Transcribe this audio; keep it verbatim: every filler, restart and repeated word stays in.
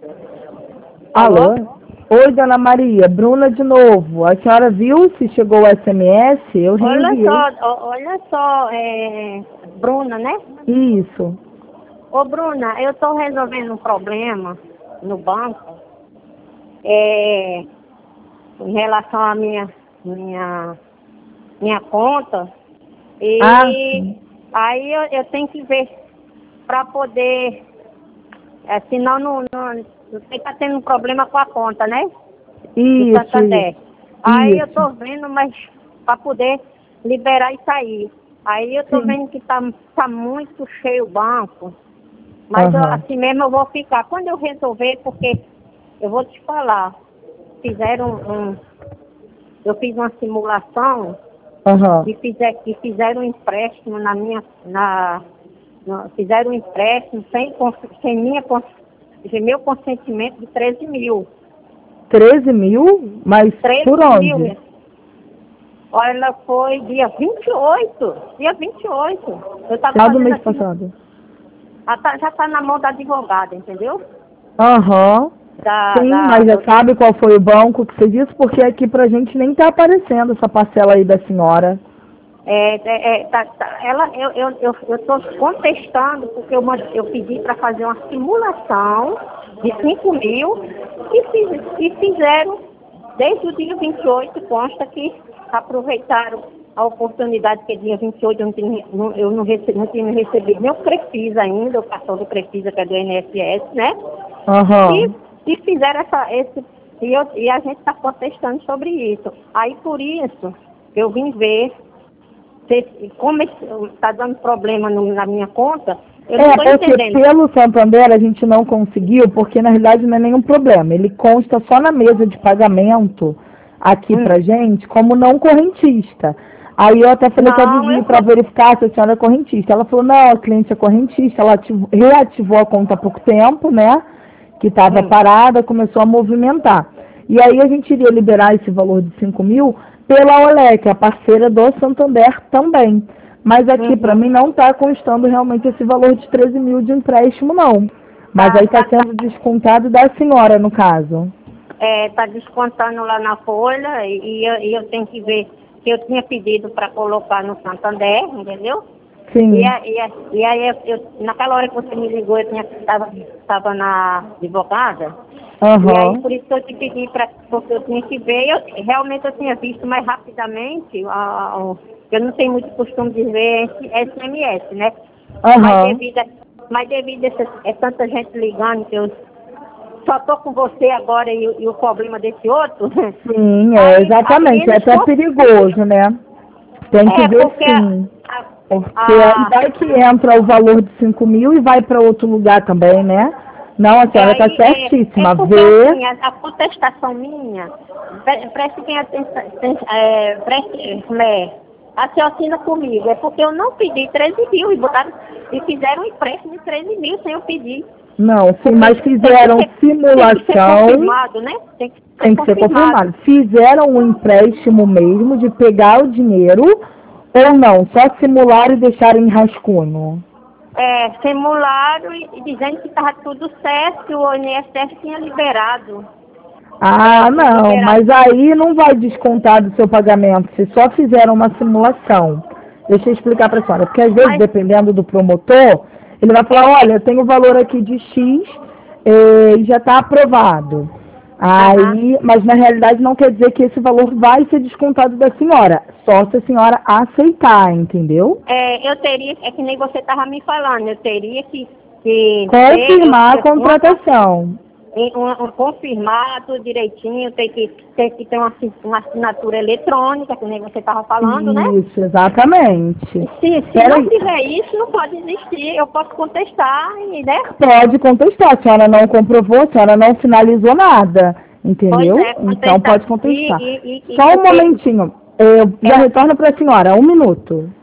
Alô? Alô? Oi, dona Maria. Bruna de novo. A senhora viu se chegou o S M S? Eu Olha reenviei. só, ó, olha só, é, Bruna, né? Isso. Ô, Bruna, eu estou resolvendo um problema no banco é, em relação à minha, minha, minha conta. Ah, E sim. aí eu, eu tenho que ver para poder, é, senão não, não, você está tendo um problema com a conta, né? Do Isso, Santander. isso. Aí eu Isso. tô vendo, mas para poder liberar isso aí. Aí eu tô Sim. vendo que tá, tá muito cheio o banco. Mas eu, Aham. assim mesmo eu vou ficar. Quando eu resolver, porque eu vou te falar, fizeram um. Eu fiz uma simulação Aham. e, fizer, e fizeram um empréstimo na minha. Na, na- fizeram um empréstimo sem, cons- sem, minha, cons- sem meu consentimento de treze mil. treze mil? Mas por treze onde? mil. Olha, foi dia vinte e oito. Dia vinte e oito. Eu estava Final do fazendo mês aqui. passado. Ah, tá- Já está na mão da advogada, entendeu? Aham. Da, Sim, da, mas já do- sabe qual foi o banco que fez isso? Porque aqui pra gente nem tá aparecendo essa parcela aí da senhora. é, é, é, tá- tá- ela, eu estou eu, eu, eu tô contestando porque eu, mand- eu pedi para fazer uma simulação de cinco mil e, fiz, e fizeram desde o dia vinte e oito, consta que aproveitaram a oportunidade que é dia vinte e oito, eu não tinha, não, eu não, recebi, não tinha recebido nem o Crefisa ainda, o cartão do Crefisa que é do I N S S, né? E, Aham. e fizeram essa, esse, e, eu, e a gente está protestando sobre isso. Aí por isso eu vim ver se, como está dando problema no, na minha conta, eu não É, estou porque entendendo. pelo Santander a gente não conseguiu, porque na realidade não é nenhum problema. Ele consta só na mesa de pagamento aqui Hum. pra gente como não correntista. Aí eu até falei com a Não, Vivi eu para sou. verificar se a senhora é correntista. Ela falou, não, a cliente é correntista, ela ativou- reativou a conta há pouco tempo, né? Que estava Hum. parada, começou a movimentar. E aí a gente iria liberar esse valor de cinco mil pela Olé, que é a parceira do Santander também. Mas aqui para Uhum. mim não está constando realmente esse valor de treze mil de empréstimo, não. Mas Tá, aí está tá, tá, sendo descontado da senhora, no caso. é, tá descontando lá na folha e, e eu, e eu tenho que ver que eu tinha pedido para colocar no Santander, entendeu? E, Sim. a, e, a, e aí, eu, eu- naquela hora que você me ligou, eu estava tava na advogada. E aí, Aham. por isso que eu te pedi, pra, porque eu tinha que ver. Eu, realmente, eu tinha visto mais rapidamente. A, a- eu não tenho muito costume de ver esse S M S, né? Mas Aham. devido a, mas devido a essa, é tanta gente ligando que eu só tô com você agora e, e o problema desse outro. Sim, é, Aí, aí exatamente. É eles... até cons- perigoso, né? Tem que É, ver porque a, sim. Porque aí a, vai que entra o valor de cinco mil e vai para outro lugar também, né? Não, a É, senhora está aí, é, é certíssima. porque Vê. assim, a, a contestação minha, pre- preste bem atenção, tem- é, preste, como é, raciocina comigo, é porque eu não pedi treze mil e botaram, e fizeram um empréstimo de treze mil sem eu pedir. Não, sim, Porque mas tem que fizeram ser, tem que ser simulação, confirmado, né? Tem que ser tem que ser confirmado. confirmado. Fizeram um empréstimo mesmo de pegar o dinheiro ou não, só simularam e deixaram em rascunho. É, simularam e, e dizendo que estava tudo certo, que o I N S S tinha liberado. É, Ah, tinha não, liberado. mas aí não vai descontar do seu pagamento, se só fizeram uma simulação. Deixa eu explicar para a senhora, porque às vezes, Mas dependendo do promotor, ele vai falar, é, olha, eu tenho o valor aqui de X eh, e já está aprovado. aham. Aí, mas na realidade não quer dizer que esse valor vai ser descontado da senhora, só se a senhora aceitar, entendeu? É, eu teria, é que nem você estava me falando, eu teria que, que ter eu, Confirmar a eu- uma, contratação. uma, um, confirmar tudo direitinho, tem que, tem que ter uma, assi- uma assinatura eletrônica, que nem você estava falando, né? Isso, exatamente. Se, se não Peraí. tiver isso, não pode existir, eu posso contestar, e, né? Pode contestar, a senhora não comprovou, a senhora não finalizou nada, Pois entendeu? é, Então contestar. pode E, contestar. e, e, e Só um porque momentinho, eu já ela, retorno para a senhora, um minuto.